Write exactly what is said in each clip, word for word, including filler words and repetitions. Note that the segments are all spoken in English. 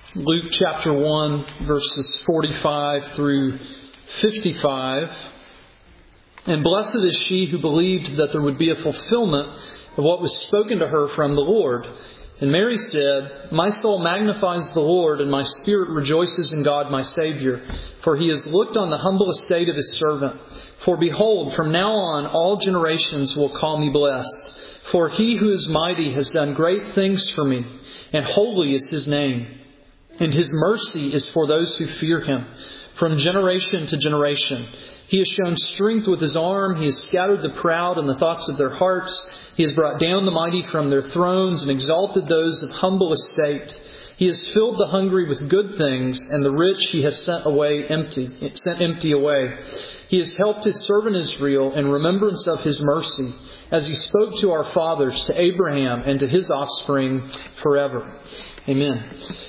Luke chapter one, verses forty-five through fifty-five. And blessed is she who believed that there would be a fulfillment of what was spoken to her from the Lord. And Mary said, My soul magnifies the Lord, and my spirit rejoices in God my Saviour, for He has looked on the humble estate of His servant. For behold, from now on all generations will call me blessed. For He who is mighty has done great things for me, and holy is His name. And His mercy is for those who fear Him, from generation to generation. He has shown strength with His arm. He has scattered the proud in the thoughts of their hearts. He has brought down the mighty from their thrones and exalted those of humble estate. He has filled the hungry with good things, and the rich He has sent away empty, sent empty away. He has helped His servant Israel in remembrance of His mercy, as He spoke to our fathers, to Abraham, and to his offspring forever. Amen.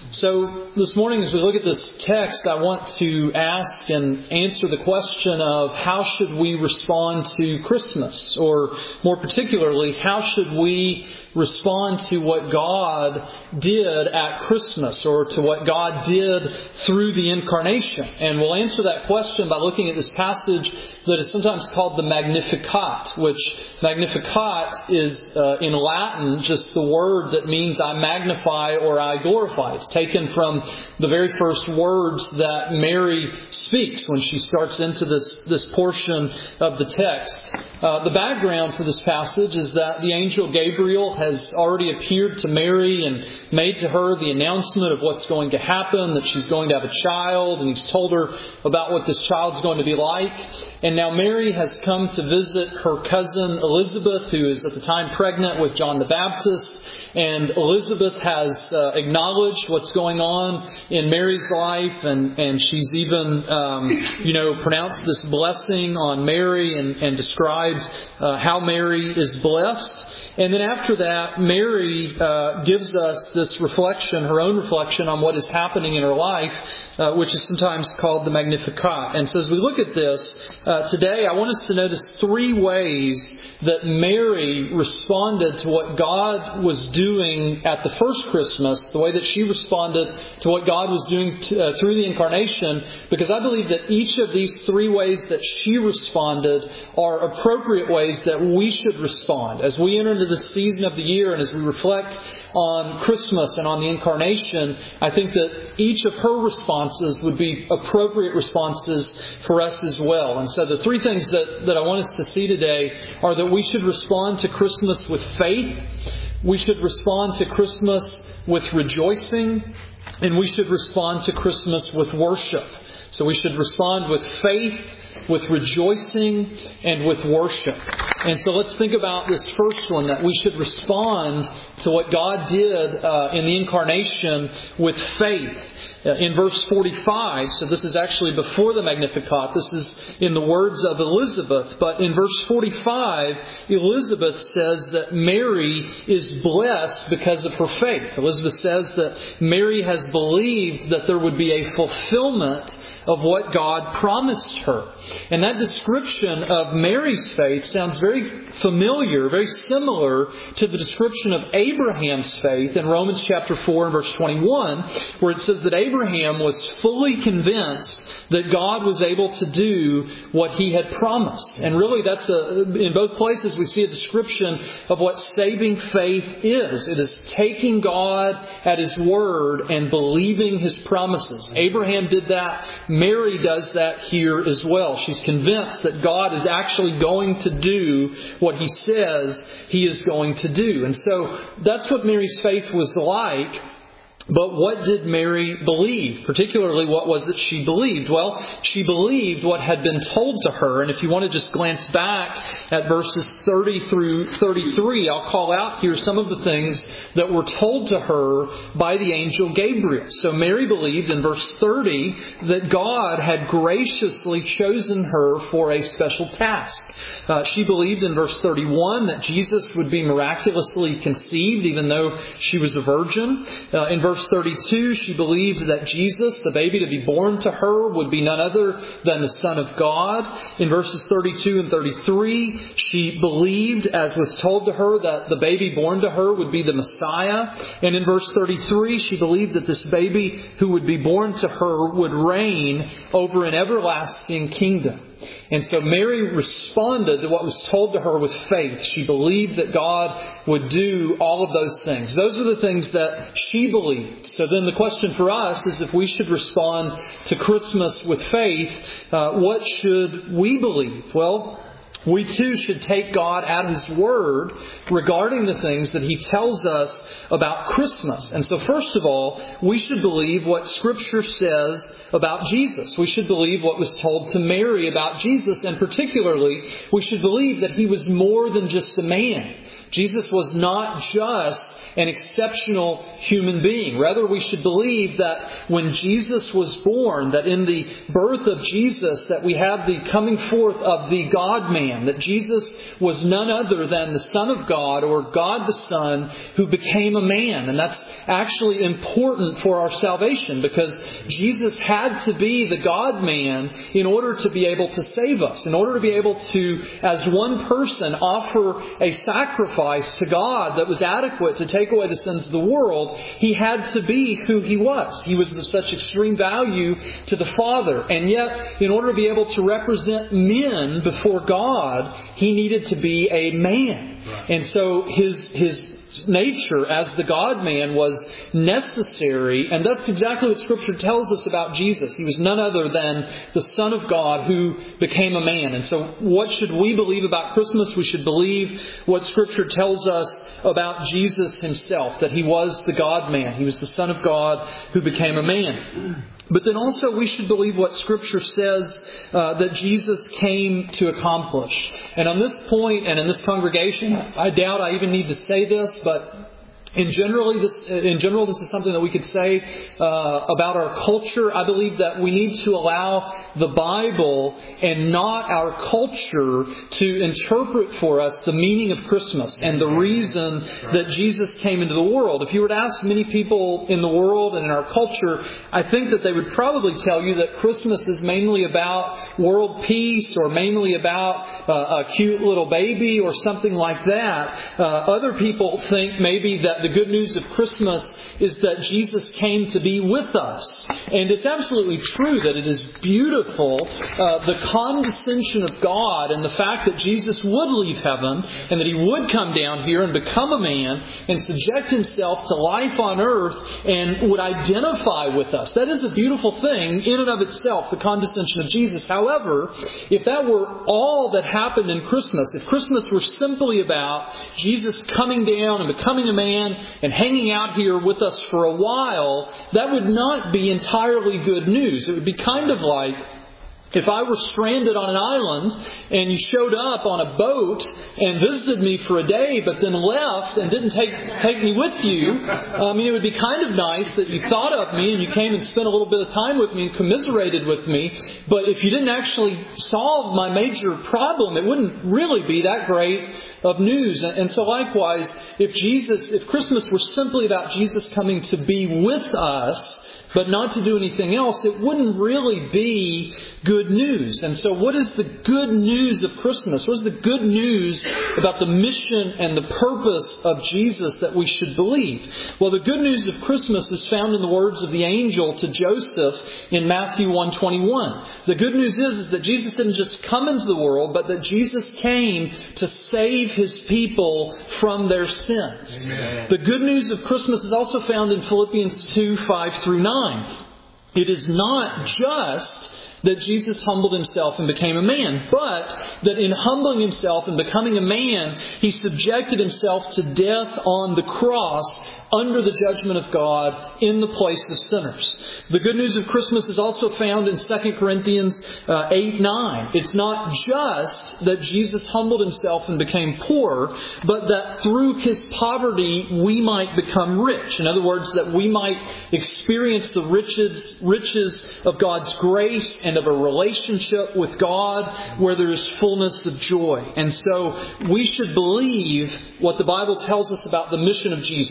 So this morning as we look at this text, I want to ask and answer the question of how should we respond to Christmas? Or more particularly, how should we respond to what God did at Christmas, or to what God did through the Incarnation? And we'll answer that question by looking at this passage that is sometimes called the Magnificat, which Magnificat is uh, in Latin just the word that means I magnify or I glorify. It's taken from the very first words that Mary speaks when she starts into this, this portion of the text. Uh, the background for this passage is that the angel Gabriel has already appeared to Mary and made to her the announcement of what's going to happen, that she's going to have a child, and he's told her about what this child's going to be like. And now Mary has come to visit her cousin Elizabeth, who is at the time pregnant with John the Baptist. And Elizabeth has uh, acknowledged what's going on in Mary's life, and, and she's even, um, you know, pronounced this blessing on Mary and, and described uh, how Mary is blessed. And then after that, Mary uh, gives us this reflection, her own reflection on what is happening in her life, uh, which is sometimes called the Magnificat. And so as we look at this uh, today, I want us to notice three ways that Mary responded to what God was doing at the first Christmas, the way that she responded to what God was doing to, uh, through the Incarnation, because I believe that each of these three ways that she responded are appropriate ways that we should respond. As we enter into this season of the year and as we reflect on Christmas and on the Incarnation, I think that each of her responses would be appropriate responses for us as well. And so the three things that, that I want us to see today are that we should respond to Christmas with faith, we should respond to Christmas with rejoicing, and we should respond to Christmas with worship. So we should respond with faith, with rejoicing, and with worship. And so let's think about this first one, that we should respond to what God did uh, in the Incarnation with faith. Uh, in verse forty-five, so this is actually before the Magnificat, this is in the words of Elizabeth, but in verse forty-five, Elizabeth says that Mary is blessed because of her faith. Elizabeth says that Mary has believed that there would be a fulfillment of what God promised her. And that description of Mary's faith sounds very familiar, very similar to the description of Abraham's faith in Romans chapter four and verse twenty-one, where it says that Abraham was fully convinced that God was able to do what He had promised. And really that's a, in both places we see a description of what saving faith is. It is taking God at His word and believing His promises. Abraham did that. Mary does that here as well. She's convinced that God is actually going to do what He says He is going to do. And so that's what Mary's faith was like. But what did Mary believe? Particularly, what was it she believed? Well, she believed what had been told to her. And if you want to just glance back at verses thirty through thirty-three, I'll call out here some of the things that were told to her by the angel Gabriel. So Mary believed in verse thirty that God had graciously chosen her for a special task. Uh, she believed in verse thirty-one that Jesus would be miraculously conceived even though she was a virgin. Uh, in verse verse thirty-two, she believed that Jesus, the baby to be born to her, would be none other than the Son of God. In verses thirty-two and thirty-three, she believed, as was told to her, that the baby born to her would be the Messiah. And in verse thirty-three, she believed that this baby who would be born to her would reign over an everlasting kingdom. And so Mary responded to what was told to her with faith. She believed that God would do all of those things. Those are the things that she believed. So then the question for us is, if we should respond to Christmas with faith, uh, what should we believe? Well, we too should take God at His word regarding the things that He tells us about Christmas. And so first of all, we should believe what Scripture says about Jesus. We should believe what was told to Mary about Jesus, and particularly, we should believe that He was more than just a man. Jesus was not just an exceptional human being. Rather, we should believe that when Jesus was born, that in the birth of Jesus, that we have the coming forth of the God-man, that Jesus was none other than the Son of God, or God the Son, who became a man. And that's actually important for our salvation, because Jesus had to be the God-man in order to be able to save us, in order to be able to, as one person, offer a sacrifice to God that was adequate to take away the sins of the world. He had to be who He was. He was of such extreme value to the Father. And yet, in order to be able to represent men before God, He needed to be a man. Right. And so His His nature as the God-man was necessary, and that's exactly what Scripture tells us about Jesus. He was none other than the Son of God who became a man. And so what should we believe about Christmas? We should believe what Scripture tells us about Jesus Himself, that He was the God-man. He was the Son of God who became a man. But then also we should believe what Scripture says uh, that Jesus came to accomplish. And on this point, and in this congregation, I doubt I even need to say this, but In generally, this, in general, this is something that we could say uh, about our culture. I believe that we need to allow the Bible and not our culture to interpret for us the meaning of Christmas and the reason that Jesus came into the world. If you were to ask many people in the world and in our culture, I think that they would probably tell you that Christmas is mainly about world peace, or mainly about uh, a cute little baby or something like that. Uh, other people think maybe that the good news of Christmas is that Jesus came to be with us. And it's absolutely true that it is beautiful, uh, the condescension of God and the fact that Jesus would leave heaven and that He would come down here and become a man and subject Himself to life on earth and would identify with us. That is a beautiful thing in and of itself, the condescension of Jesus. However, if that were all that happened in Christmas, if Christmas were simply about Jesus coming down and becoming a man and hanging out here with us for a while, that would not be entirely good news. It would be kind of like if I were stranded on an island and you showed up on a boat and visited me for a day but then left and didn't take take me with you. I mean, it would be kind of nice that you thought of me and you came and spent a little bit of time with me and commiserated with me. But if you didn't actually solve my major problem, it wouldn't really be that great of news. And so likewise, if Jesus, if Christmas were simply about Jesus coming to be with us, but not to do anything else, it wouldn't really be good news. And so what is the good news of Christmas? What is the good news about the mission and the purpose of Jesus that we should believe? Well, the good news of Christmas is found in the words of the angel to Joseph in Matthew one twenty-one. The good news is, is that Jesus didn't just come into the world, but that Jesus came to save His people from their sins. Amen. The good news of Christmas is also found in Philippians two, five through nine. It is not just that Jesus humbled Himself and became a man, but that in humbling Himself and becoming a man, He subjected Himself to death on the cross under the judgment of God in the place of sinners. The good news of Christmas is also found in Second Corinthians uh, eight nine. It's not just that Jesus humbled Himself and became poor, but that through His poverty we might become rich. In other words, that we might experience the riches, riches of God's grace and of a relationship with God where there is fullness of joy. And so we should believe what the Bible tells us about the mission of Jesus. Not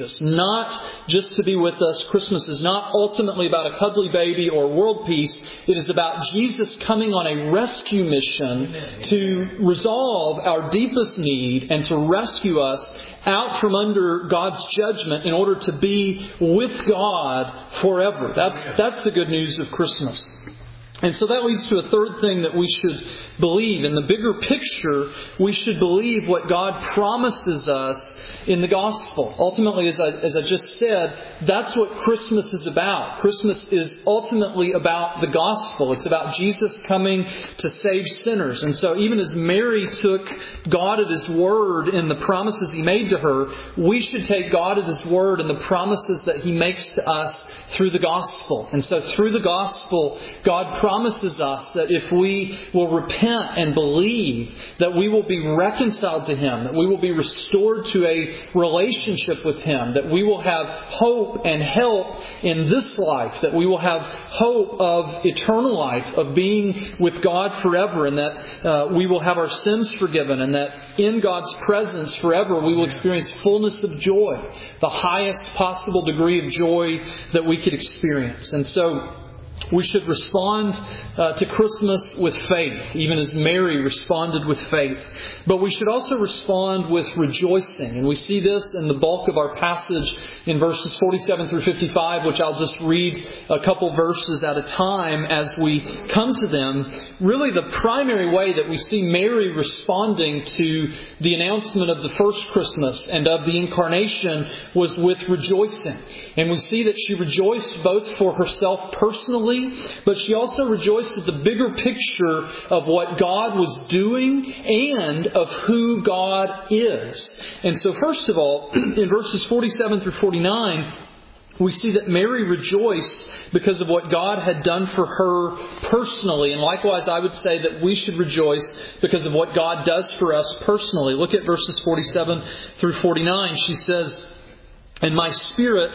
not just to be with us. Christmas is not ultimately about a cuddly baby or world peace. It is about Jesus coming on a rescue mission to resolve our deepest need and to rescue us out from under God's judgment in order to be with God forever. That's, that's the good news of Christmas. And so that leads to a third thing that we should believe. In the bigger picture, we should believe what God promises us in the gospel. Ultimately, as I, as I just said, that's what Christmas is about. Christmas is ultimately about the gospel. It's about Jesus coming to save sinners. And so even as Mary took God at His word in the promises He made to her, we should take God at His word in the promises that He makes to us through the gospel. And so through the gospel, God promises us that if we will repent and believe, that we will be reconciled to Him, that we will be restored to a relationship with Him, that we will have hope and help in this life, that we will have hope of eternal life, of being with God forever, and that uh, we will have our sins forgiven, and that in God's presence forever we will experience fullness of joy, the highest possible degree of joy that we could experience. And so we should respond uh, to Christmas with faith, even as Mary responded with faith. But we should also respond with rejoicing. And we see this in the bulk of our passage in verses forty-seven through fifty-five, which I'll just read a couple verses at a time as we come to them. Really, the primary way that we see Mary responding to the announcement of the first Christmas and of the Incarnation was with rejoicing. And we see that she rejoiced both for herself personally, but she also rejoiced at the bigger picture of what God was doing and of who God is. And so first of all, in verses forty-seven through forty-nine, we see that Mary rejoiced because of what God had done for her personally. And likewise, I would say that we should rejoice because of what God does for us personally. Look at verses forty-seven through forty-nine. She says, "And my spirit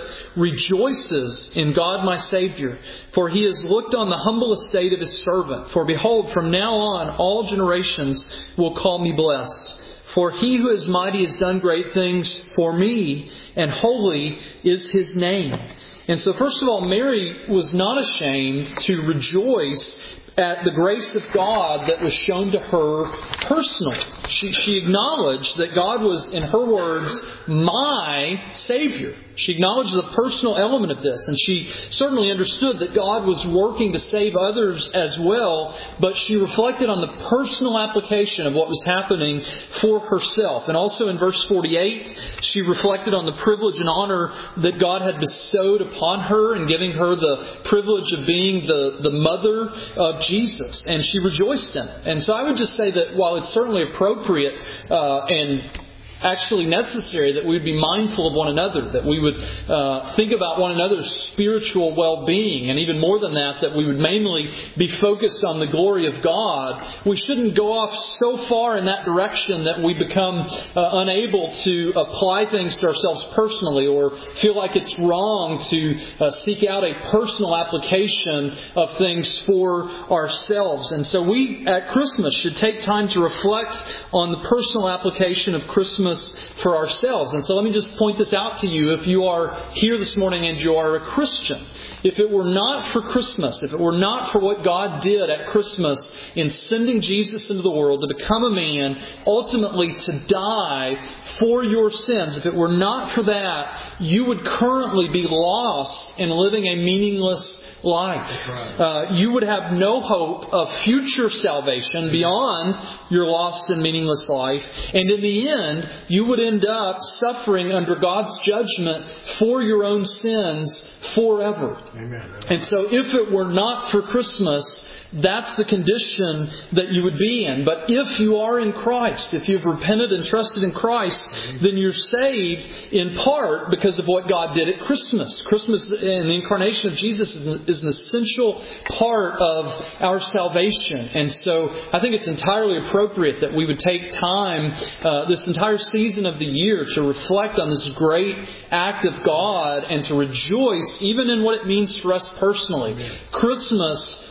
rejoices in God my Savior, for He has looked on the humble estate of His servant. For behold, from now on all generations will call me blessed. For He who is mighty has done great things for me, and holy is His name." And so first of all, Mary was not ashamed to rejoice at the grace of God that was shown to her personally. She, she acknowledged that God was, in her words, my Savior. She acknowledged the personal element of this, and she certainly understood that God was working to save others as well, but she reflected on the personal application of what was happening for herself. And also in verse forty-eight, she reflected on the privilege and honor that God had bestowed upon her in giving her the privilege of being the, the mother of Jesus, and she rejoiced in it. And so I would just say that while it's certainly appropriate uh, and actually necessary that we would be mindful of one another, that we would uh, think about one another's spiritual well-being, and even more than that, that we would mainly be focused on the glory of God, we shouldn't go off so far in that direction that we become uh, unable to apply things to ourselves personally, or feel like it's wrong to uh, seek out a personal application of things for ourselves. And so we at Christmas should take time to reflect on the personal application of Christmas for ourselves. And so let me just point this out to you. If you are here this morning and you are a Christian, if it were not for Christmas, if it were not for what God did at Christmas in sending Jesus into the world to become a man, ultimately to die for your sins, if it were not for that, you would currently be lost and living a meaningless life. Right. Uh, you would have no hope of future salvation beyond your lost and meaningless life. And in the end, you would end up suffering under God's judgment for your own sins forever. Amen. And so if it were not for Christmas, that's the condition that you would be in. But if you are in Christ, if you've repented and trusted in Christ, then you're saved in part because of what God did at Christmas. Christmas and the incarnation of Jesus is an, is an essential part of our salvation. And so I think it's entirely appropriate that we would take time uh, this entire season of the year to reflect on this great act of God and to rejoice even in what it means for us personally. Christmas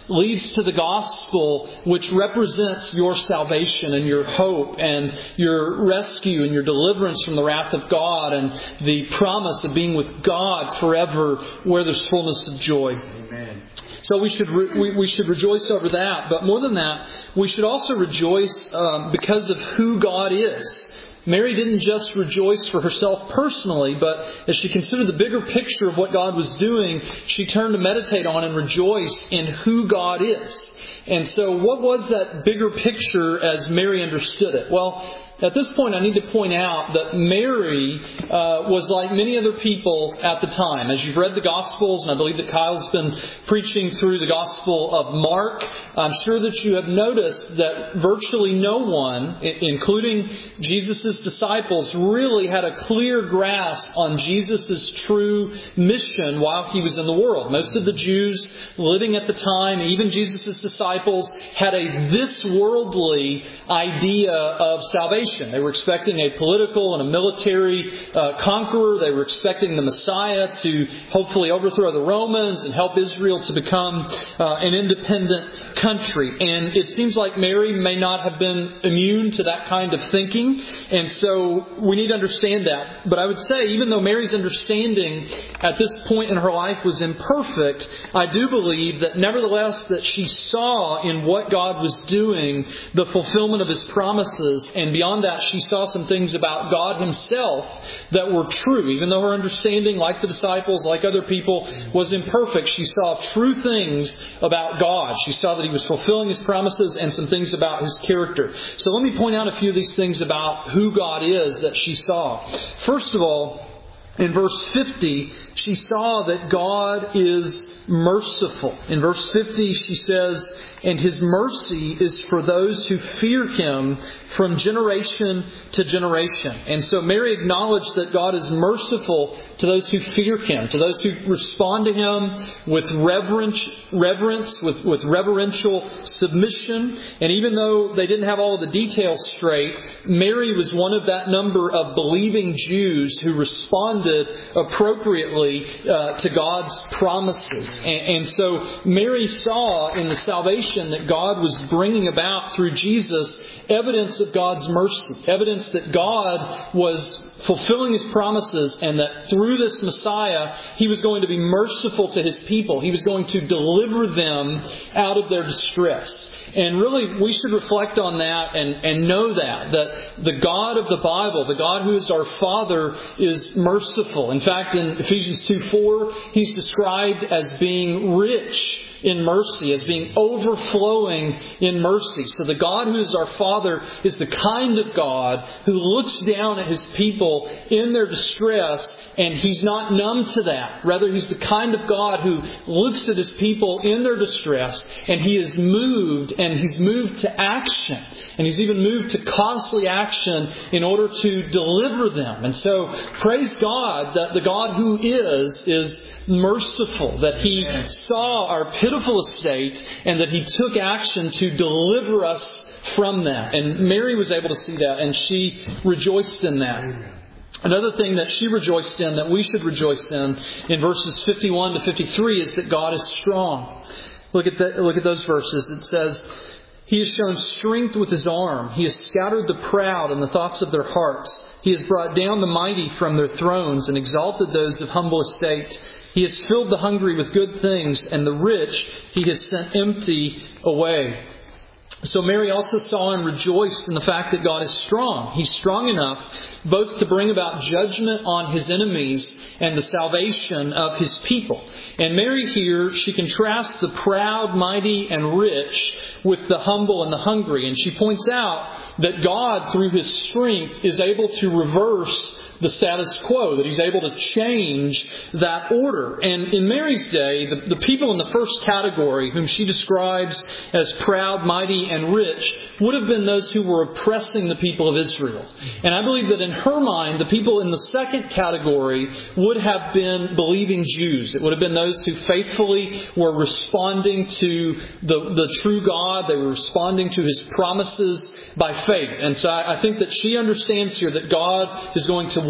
leads to the gospel, which represents your salvation and your hope and your rescue and your deliverance from the wrath of God and the promise of being with God forever where there's fullness of joy. Amen. So we should re- we, we should rejoice over that. But more than that, we should also rejoice um, because of who God is. Mary didn't just rejoice for herself personally, but as she considered the bigger picture of what God was doing, she turned to meditate on and rejoice in who God is. And so what was that bigger picture as Mary understood it? Well, at this point, I need to point out that Mary uh, was like many other people at the time. As you've read the Gospels, and I believe that Kyle's been preaching through the Gospel of Mark, I'm sure that you have noticed that virtually no one, including Jesus' disciples, really had a clear grasp on Jesus' true mission while He was in the world. Most of the Jews living at the time, even Jesus' disciples, had a this worldly idea of salvation. They were expecting a political and a military uh, conqueror. They were expecting the Messiah to hopefully overthrow the Romans and help Israel to become uh, an independent country. And it seems like Mary may not have been immune to that kind of thinking. And so we need to understand that. But I would say, even though Mary's understanding at this point in her life was imperfect, I do believe that nevertheless that she saw in what God was doing the fulfillment of His promises, and beyond that, she saw some things about God Himself that were true. Even though her understanding, like the disciples, like other people, was imperfect, she saw true things about God. She saw that He was fulfilling His promises and some things about His character. So let me point out a few of these things about who God is that she saw. First of all, in verse fifty, she saw that God is merciful. In verse fifty, she says, "And His mercy is for those who fear Him from generation to generation." And so Mary acknowledged that God is merciful to those who fear Him, to those who respond to Him with reverence, reverence with, with reverential submission. And even though they didn't have all of the details straight, Mary was one of that number of believing Jews who responded appropriately uh, to God's promises. And, and so Mary saw in the salvation that God was bringing about through Jesus evidence of God's mercy, evidence that God was fulfilling His promises, and that through this Messiah, He was going to be merciful to His people. He was going to deliver them out of their distress. And really, we should reflect on that and, and know that, that the God of the Bible, the God who is our Father, is merciful. In fact, in Ephesians two four, He's described as being rich in mercy, as being overflowing in mercy. So the God who is our Father is the kind of God who looks down at His people in their distress, and He's not numb to that. Rather, He's the kind of God who looks at His people in their distress, and He is moved, and He's moved to action. And He's even moved to costly action in order to deliver them. And so, praise God that the God who is, is merciful, that He saw our pitiful estate and that He took action to deliver us from that. And Mary was able to see that, and she rejoiced in that. Another thing that she rejoiced in, that we should rejoice in, in verses fifty-one to fifty-three, is that God is strong. Look at that, look at those verses. It says, "He has shown strength with His arm. He has scattered the proud in the thoughts of their hearts. He has brought down the mighty from their thrones and exalted those of humble estate. He has filled the hungry with good things, and the rich He has sent empty away." So Mary also saw and rejoiced in the fact that God is strong. He's strong enough both to bring about judgment on His enemies and the salvation of His people. And Mary here, she contrasts the proud, mighty, and rich with the humble and the hungry. And she points out that God, through His strength, is able to reverse the status quo, that He's able to change that order. And in Mary's day, the, the people in the first category, whom she describes as proud, mighty, and rich, would have been those who were oppressing the people of Israel. And I believe that in her mind, the people in the second category would have been believing Jews. It would have been those who faithfully were responding to the, the true God. They were responding to His promises by faith. And so I, I think that she understands here that God is going to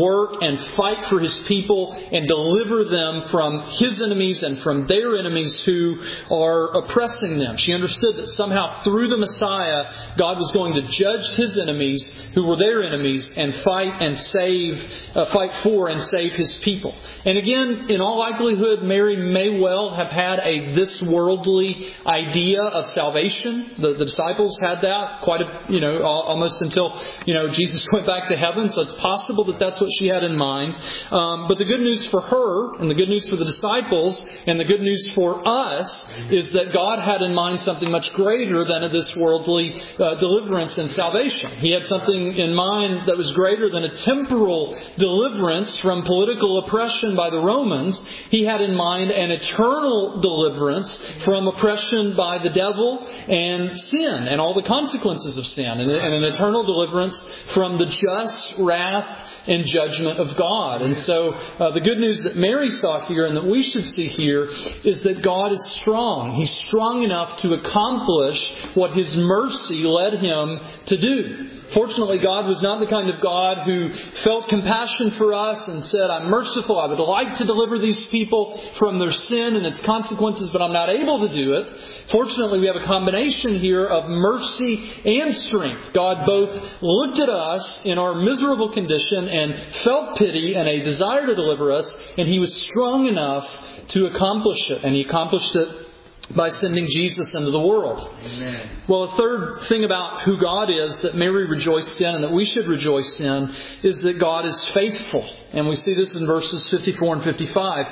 work and fight for His people and deliver them from His enemies and from their enemies who are oppressing them. She understood that somehow through the Messiah, God was going to judge His enemies who were their enemies and fight and save, uh, fight for and save His people. And again, in all likelihood, Mary may well have had a this worldly idea of salvation. The, the disciples had that quite a, you know, almost until, you know, Jesus went back to heaven. So it's possible that that's what she had in mind. Um, but the good news for her and the good news for the disciples and the good news for us is that God had in mind something much greater than this worldly uh, deliverance and salvation. He had something in mind that was greater than a temporal deliverance from political oppression by the Romans. He had in mind an eternal deliverance from oppression by the devil and sin and all the consequences of sin, and an eternal deliverance from the just wrath and judgment of God. And so uh, the good news that Mary saw here and that we should see here is that God is strong. He's strong enough to accomplish what His mercy led Him to do. Fortunately, God was not the kind of God who felt compassion for us and said, I'm merciful, I would like to deliver these people from their sin and its consequences, but I'm not able to do it. Fortunately, we have a combination here of mercy and strength. God both looked at us in our miserable condition and felt pity and a desire to deliver us, and He was strong enough to accomplish it. And He accomplished it by sending Jesus into the world. Amen. Well, a third thing about who God is that Mary rejoiced in and that we should rejoice in is that God is faithful. And we see this in verses fifty-four and fifty-five.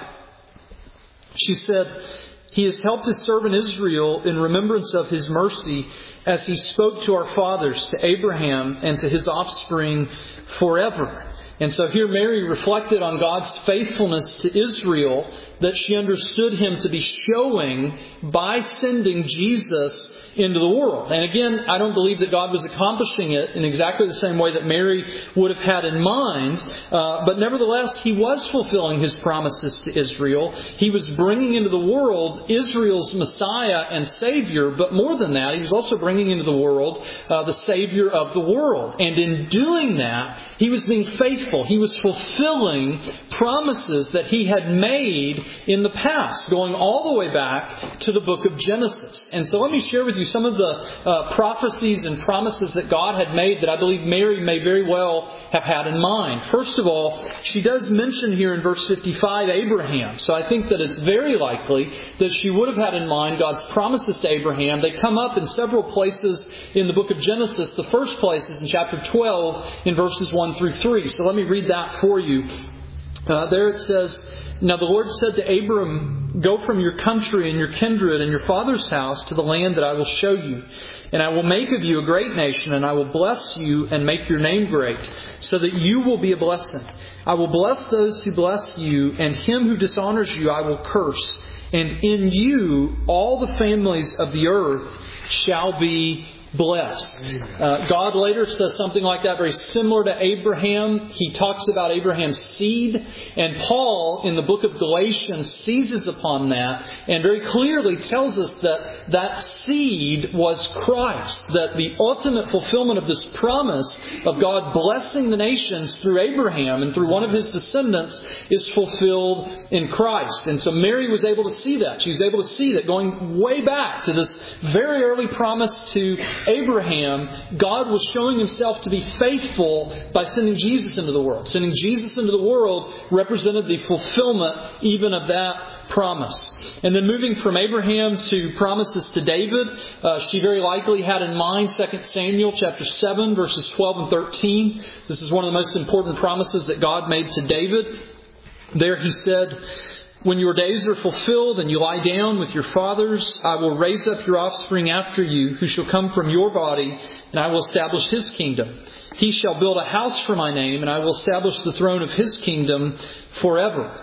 She said, He has helped His servant Israel in remembrance of His mercy as He spoke to our fathers, to Abraham, and to his offspring forever. And so here Mary reflected on God's faithfulness to Israel that she understood Him to be showing by sending Jesus into the world. And again, I don't believe that God was accomplishing it in exactly the same way that Mary would have had in mind. Uh, but nevertheless, He was fulfilling His promises to Israel. He was bringing into the world Israel's Messiah and Savior. But more than that, He was also bringing into the world uh, the Savior of the world. And in doing that, He was being faithful. He was fulfilling promises that He had made in the past, going all the way back to the book of Genesis. And so let me share with you some of the uh, prophecies and promises that God had made that I believe Mary may very well have had in mind. First of all, she does mention here in verse fifty-five Abraham. So I think that it's very likely that she would have had in mind God's promises to Abraham. They come up in several places in the book of Genesis. The first place is in chapter twelve in verses one through three. So let me read that for you. Uh, there it says, Now the Lord said to Abram, Go from your country and your kindred and your father's house to the land that I will show you. And I will make of you a great nation, and I will bless you and make your name great, so that you will be a blessing. I will bless those who bless you, and him who dishonors you I will curse. And in you all the families of the earth shall be blessed. Uh, God later says something like that, very similar to Abraham. He talks about Abraham's seed. And Paul, in the book of Galatians, seizes upon that and very clearly tells us that that seed was Christ. That the ultimate fulfillment of this promise of God blessing the nations through Abraham and through one of his descendants is fulfilled in Christ. And so Mary was able to see that. She was able to see that going way back to this very early promise to Abraham, God was showing Himself to be faithful by sending Jesus into the world. Sending Jesus into the world represented the fulfillment even of that promise. And then moving from Abraham to promises to David, uh, she very likely had in mind Second Samuel chapter seven, verses twelve and thirteen. This is one of the most important promises that God made to David. There He said, When your days are fulfilled and you lie down with your fathers, I will raise up your offspring after you, who shall come from your body, and I will establish his kingdom. He shall build a house for my name, and I will establish the throne of his kingdom forever.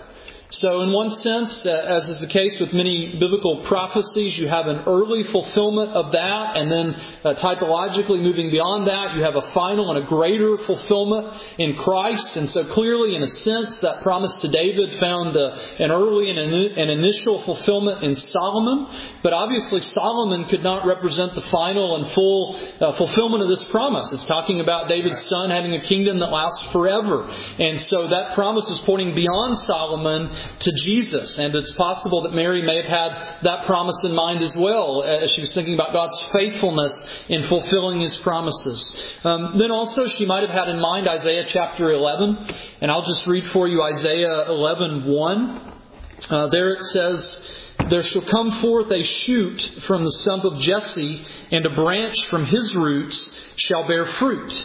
So in one sense, uh, as is the case with many biblical prophecies, you have an early fulfillment of that, and then uh, typologically moving beyond that, you have a final and a greater fulfillment in Christ. And so clearly, in a sense, that promise to David found uh, an early and an, an initial fulfillment in Solomon. But obviously, Solomon could not represent the final and full uh, fulfillment of this promise. It's talking about David's son having a kingdom that lasts forever. And so that promise is pointing beyond Solomon to Jesus. And it's possible that Mary may have had that promise in mind as well as she was thinking about God's faithfulness in fulfilling His promises. Um, then also she might have had in mind Isaiah chapter eleven. And I'll just read for you Isaiah eleven one. Uh, there it says, "There shall come forth a shoot from the stump of Jesse, and a branch from his roots shall bear fruit."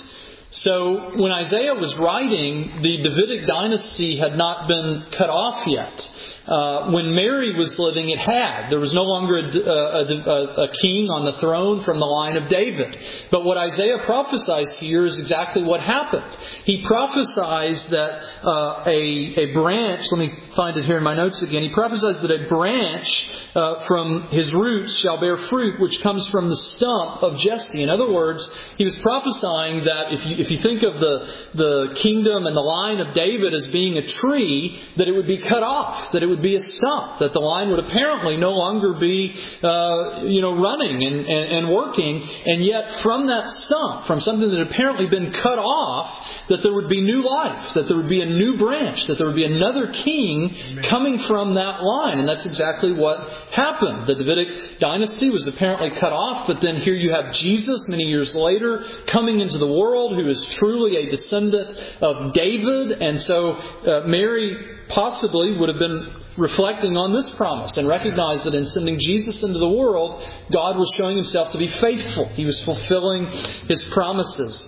So when Isaiah was writing, the Davidic dynasty had not been cut off yet. Uh, when Mary was living, it had. There was no longer a, a, a, a king on the throne from the line of David. But what Isaiah prophesies here is exactly what happened. He prophesies that uh, a, a branch, let me find it here in my notes again. He prophesies that a branch uh, from his roots shall bear fruit, which comes from the stump of Jesse. In other words, he was prophesying that if you, if you think of the, the kingdom and the line of David as being a tree, that it would be cut off, that it would would be a stump, that the line would apparently no longer be, uh, you know, running and, and, and working. And yet from that stump, from something that had apparently been cut off, that there would be new life, that there would be a new branch, that there would be another king Amen. Coming from that line. And that's exactly what happened. The Davidic dynasty was apparently cut off, but then here you have Jesus many years later coming into the world, who is truly a descendant of David. And so uh, Mary possibly would have been reflecting on this promise and recognized that in sending Jesus into the world, God was showing Himself to be faithful. He was fulfilling His promises.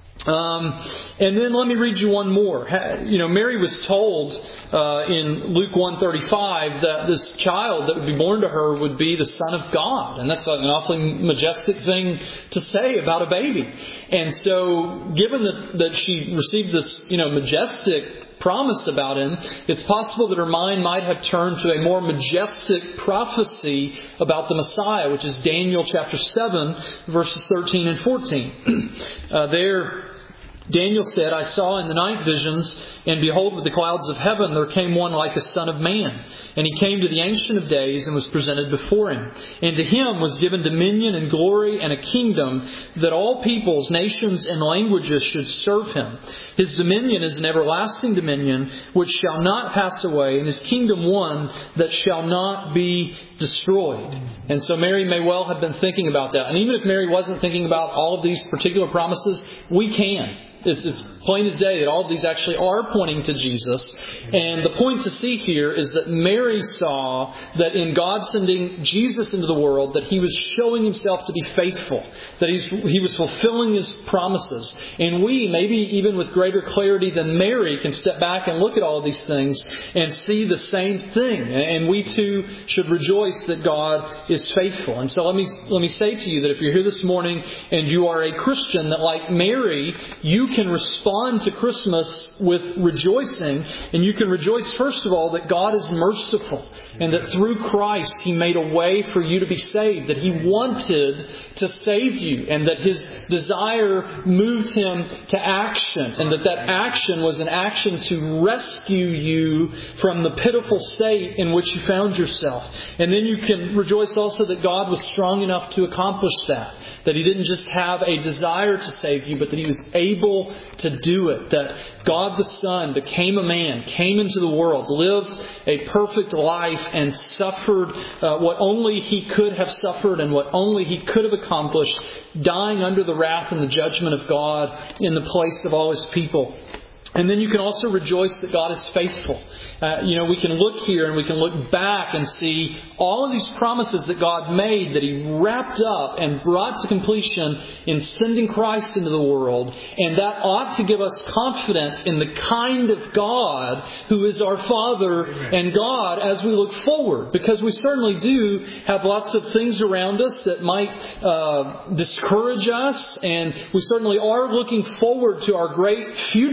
Um, and then let me read you one more. You know, Mary was told uh, in Luke one thirty-five that this child that would be born to her would be the Son of God. And that's an awfully majestic thing to say about a baby. And so given that, that she received this, you know, majestic promise about Him, it's possible that her mind might have turned to a more majestic prophecy about the Messiah, which is Daniel chapter seven, verses thirteen and fourteen. uh, there, Daniel said, "I saw in the night visions, and behold, with the clouds of heaven there came one like a son of man. And he came to the Ancient of Days and was presented before Him. And to Him was given dominion and glory and a kingdom, that all peoples, nations, and languages should serve Him. His dominion is an everlasting dominion, which shall not pass away, and His kingdom one that shall not be destroyed." And so Mary may well have been thinking about that. And even if Mary wasn't thinking about all of these particular promises, we can. It's, it's plain as day that all of these actually are pointing to Jesus. And the point to see here is that Mary saw that in God sending Jesus into the world, that He was showing Himself to be faithful, that he's, He was fulfilling His promises. And we, maybe even with greater clarity than Mary, can step back and look at all of these things and see the same thing. And we too should rejoice that God is faithful. And so let me, let me say to you that if you're here this morning and you are a Christian, that like Mary, you can respond to Christmas with rejoicing. And you can rejoice, first of all, that God is merciful and that through Christ He made a way for you to be saved, that He wanted to save you, and that His desire moved Him to action, and that that action was an action to rescue you from the pitiful state in which you found yourself. And then you can rejoice also that God was strong enough to accomplish that, that He didn't just have a desire to save you, but that He was able to do it, that God the Son became a man, came into the world, lived a perfect life, and suffered uh, what only He could have suffered and what only He could have accomplished, dying under the wrath and the judgment of God in the place of all His people. And then you can also rejoice that God is faithful. Uh, you know, we can look here and we can look back and see all of these promises that God made, that He wrapped up and brought to completion in sending Christ into the world. And that ought to give us confidence in the kind of God who is our Father and God as we look forward. Because we certainly do have lots of things around us that might uh, discourage us. And we certainly are looking forward to our great future hope,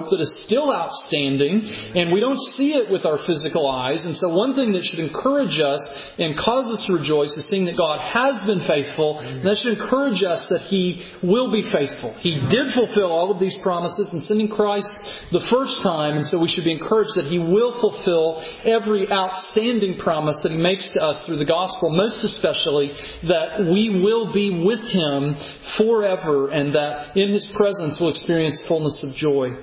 hope that is still outstanding, and we don't see it with our physical eyes. And so one thing that should encourage us and cause us to rejoice is seeing that God has been faithful, and that should encourage us that He will be faithful. He did fulfill all of these promises in sending Christ the first time, and so we should be encouraged that He will fulfill every outstanding promise that He makes to us through the gospel, most especially that we will be with Him forever, and that in His presence we'll experience fullness of joy.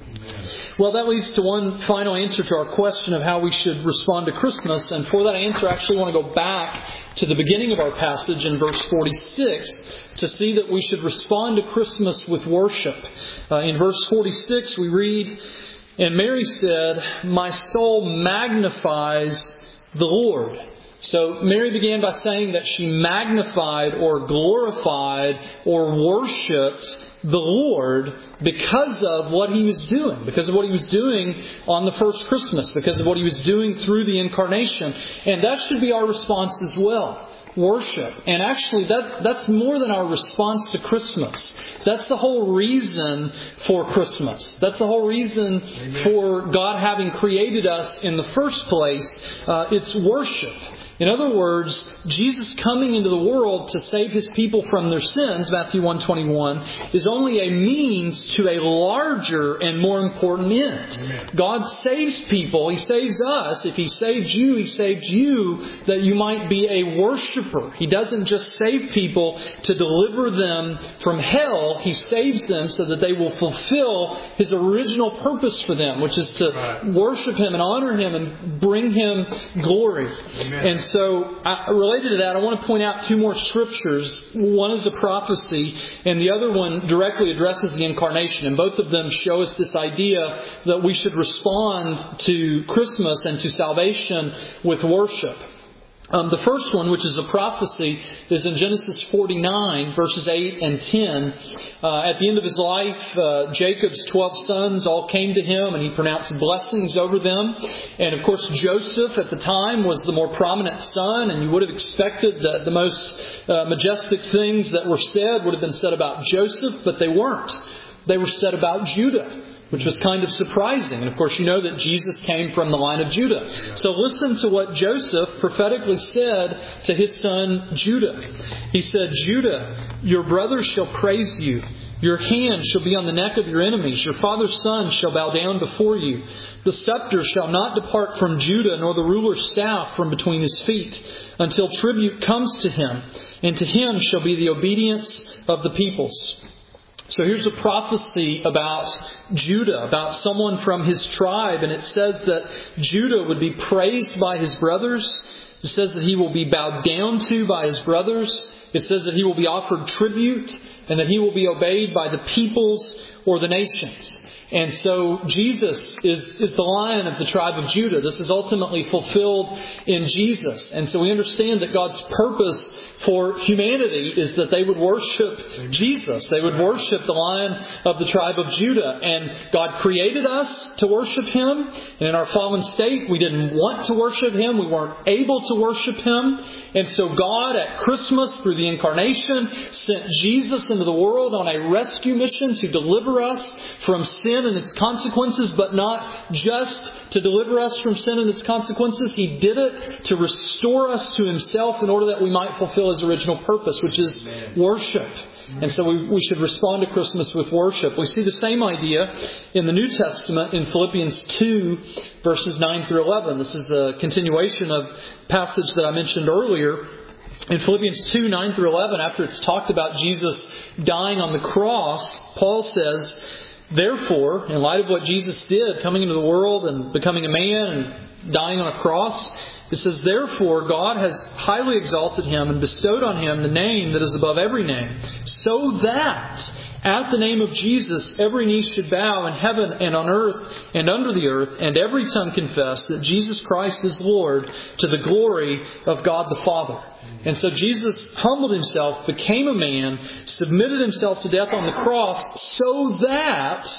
Well, that leads to one final answer to our question of how we should respond to Christmas. And for that answer, I actually want to go back to the beginning of our passage in verse forty-six to see that we should respond to Christmas with worship. Uh, in verse forty-six, we read, "And Mary said, 'My soul magnifies the Lord.'" So Mary began by saying that she magnified or glorified or worshipped the Lord because of what He was doing, because of what He was doing on the first Christmas, because of what He was doing through the incarnation. And that should be our response as well. Worship. And actually that that's more than our response to Christmas. That's the whole reason for Christmas. That's the whole reason Amen. For God having created us in the first place. Uh, it's worship. In other words, Jesus coming into the world to save His people from their sins, Matthew one twenty-one, is only a means to a larger and more important end. Amen. God saves people. He saves us. If He saved you, He saved you that you might be a worshiper. He doesn't just save people to deliver them from hell. He saves them so that they will fulfill His original purpose for them, which is to right. worship Him and honor Him and bring Him glory. Amen. And so, uh, related to that, I want to point out two more scriptures. One is a prophecy, and the other one directly addresses the incarnation. And both of them show us this idea that we should respond to Christmas and to salvation with worship. Um, the first one, which is a prophecy, is in Genesis forty-nine, verses eight and ten. Uh, at the end of his life, uh, Jacob's twelve sons all came to him, and he pronounced blessings over them. And of course, Joseph at the time was the more prominent son, and you would have expected that the most uh, majestic things that were said would have been said about Joseph, but they weren't. They were said about Judah, which was kind of surprising. And of course, you know that Jesus came from the line of Judah. So listen to what Joseph prophetically said to his son Judah. He said, "Judah, your brothers shall praise you. Your hand shall be on the neck of your enemies. Your father's son shall bow down before you. The scepter shall not depart from Judah, nor the ruler's staff from between his feet, until tribute comes to him, and to him shall be the obedience of the peoples." So here's a prophecy about Judah, about someone from his tribe. And it says that Judah would be praised by his brothers. It says that he will be bowed down to by his brothers. It says that he will be offered tribute and that he will be obeyed by the peoples or the nations. And so Jesus is, is the Lion of the tribe of Judah. This is ultimately fulfilled in Jesus. And so we understand that God's purpose for humanity is that they would worship Jesus. They would worship the Lion of the tribe of Judah. And God created us to worship Him. And in our fallen state, we didn't want to worship Him. We weren't able to worship Him. And so God, at Christmas, through the incarnation, sent Jesus into the world on a rescue mission to deliver us from sin and its consequences, but not just to deliver us from sin and its consequences. He did it to restore us to Himself in order that we might fulfill His original purpose, which is Amen. Worship. And so we, we should respond to Christmas with worship. We see the same idea in the New Testament in Philippians two, verses nine through eleven. This is a continuation of passage that I mentioned earlier. In Philippians two, nine through eleven, after it's talked about Jesus dying on the cross, Paul says, "Therefore, in light of what Jesus did, coming into the world and becoming a man and dying on a cross, it says, therefore, God has highly exalted Him and bestowed on Him the name that is above every name, so that at the name of Jesus every knee should bow in heaven and on earth and under the earth, and every tongue confess that Jesus Christ is Lord, to the glory of God the Father." And so Jesus humbled Himself, became a man, submitted Himself to death on the cross, so that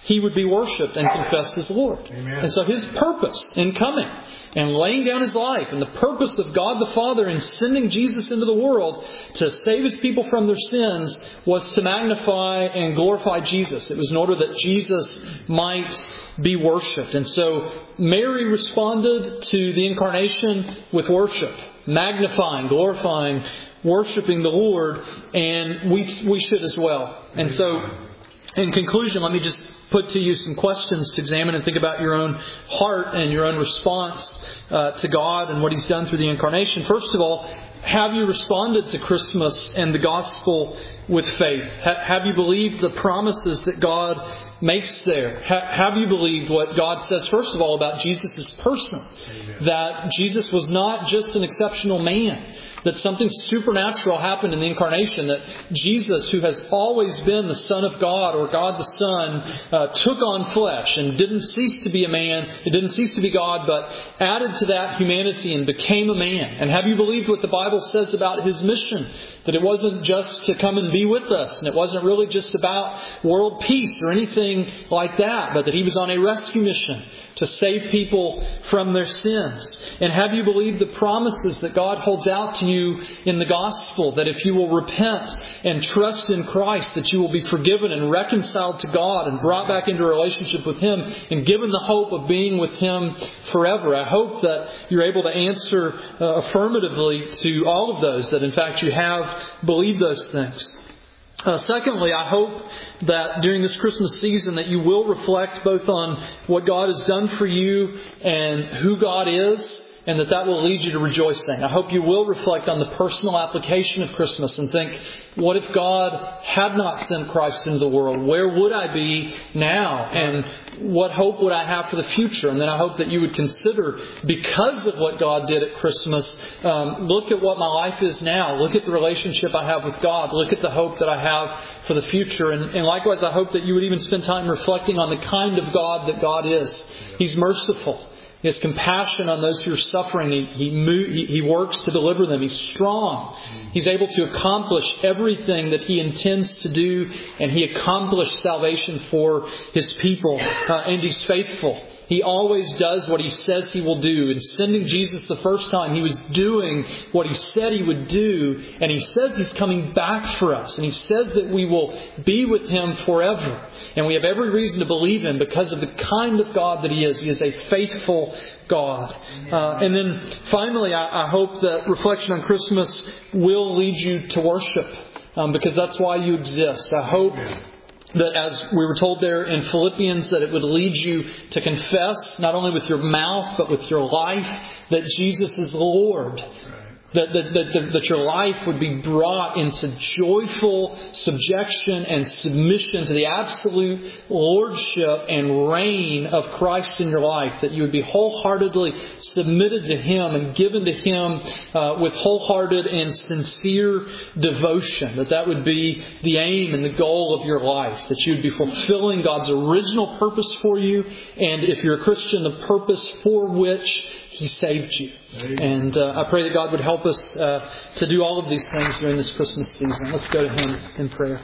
He would be worshipped and confessed as Lord. Amen. And so His purpose in coming and laying down His life, and the purpose of God the Father in sending Jesus into the world to save His people from their sins, was to magnify and glorify Jesus. It was in order that Jesus might be worshipped. And so Mary responded to the incarnation with worship, magnifying, glorifying, worshiping the Lord, and we we should as well. And so, in conclusion, let me just put to you some questions to examine and think about your own heart and your own response uh, to God and what He's done through the incarnation. First of all, have you responded to Christmas and the gospel with faith? Ha- have you believed the promises that God makes there? Ha- have you believed what God says, first of all, about Jesus' person? Amen. That Jesus was not just an exceptional man, that something supernatural happened in the incarnation, that Jesus, who has always been the Son of God, or God the Son, uh, took on flesh and didn't cease to be a man, it didn't cease to be God, but added to that humanity and became a man. And have you believed what the Bible says about His mission? That it wasn't just to come and be with us, and it wasn't really just about world peace or anything like that, but that He was on a rescue mission to save people from their sins. And have you believed the promises that God holds out to you in the gospel, that if you will repent and trust in Christ, that you will be forgiven and reconciled to God and brought back into a relationship with Him and given the hope of being with Him forever? I hope that you're able to answer uh, affirmatively to all of those, that in fact you have believed those things. Uh, secondly, I hope that during this Christmas season that you will reflect both on what God has done for you and who God is, and that that will lead you to rejoicing. I hope you will reflect on the personal application of Christmas and think, what if God had not sent Christ into the world? Where would I be now? And what hope would I have for the future? And then I hope that you would consider, because of what God did at Christmas, um, look at what my life is now. Look at the relationship I have with God. Look at the hope that I have for the future. And, and likewise, I hope that you would even spend time reflecting on the kind of God that God is. He's merciful. He has compassion on those who are suffering. He, he, move, he, he works to deliver them. He's strong. He's able to accomplish everything that He intends to do. And He accomplished salvation for His people. Uh, and He's faithful. He always does what He says He will do. In sending Jesus the first time, He was doing what He said He would do. And He says He's coming back for us. And He says that we will be with Him forever. And we have every reason to believe Him because of the kind of God that He is. He is a faithful God. Uh, and then finally, I, I hope that reflection on Christmas will lead you to worship. Um, because that's why you exist. I hope that, as we were told there in Philippians, that it would lead you to confess, not only with your mouth, but with your life, that Jesus is Lord. That, that, that, that your life would be brought into joyful subjection and submission to the absolute lordship and reign of Christ in your life. That you would be wholeheartedly submitted to Him and given to Him uh, with wholehearted and sincere devotion. That that would be the aim and the goal of your life. That you would be fulfilling God's original purpose for you. And if you're a Christian, the purpose for which He saved you. And uh, I pray that God would help us uh, to do all of these things during this Christmas season. Let's go to Him in prayer.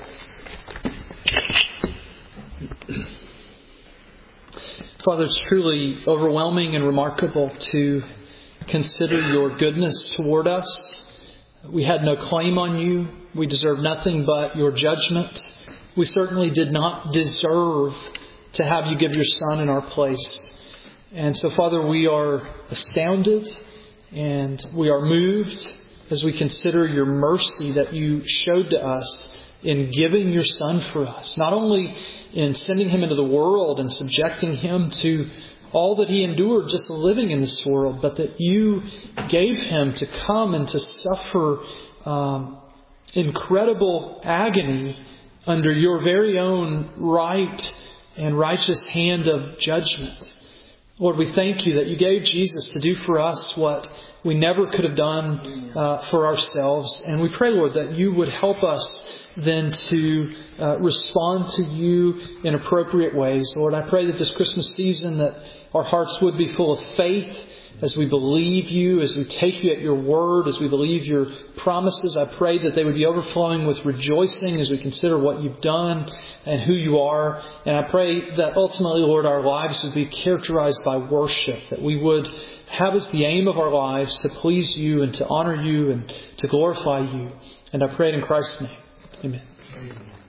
Father, it's truly overwhelming and remarkable to consider Your goodness toward us. We had no claim on You. We deserve nothing but Your judgment. We certainly did not deserve to have You give Your Son in our place. And so, Father, we are astounded and we are moved as we consider Your mercy that You showed to us in giving Your Son for us. Not only in sending Him into the world and subjecting Him to all that He endured just living in this world, but that You gave Him to come and to suffer um, incredible agony under Your very own right and righteous hand of judgment. Lord, we thank You that You gave Jesus to do for us what we never could have done uh, for ourselves. And we pray, Lord, that You would help us then to uh, respond to You in appropriate ways. Lord, I pray that this Christmas season that our hearts would be full of faith as we believe you, as we take you at your word, as we believe your promises. I pray that they would be overflowing with rejoicing as we consider what you've done and who you are. And I pray that ultimately, Lord, our lives would be characterized by worship, that we would have as the aim of our lives to please you and to honor you and to glorify you. And I pray it in Christ's name. Amen.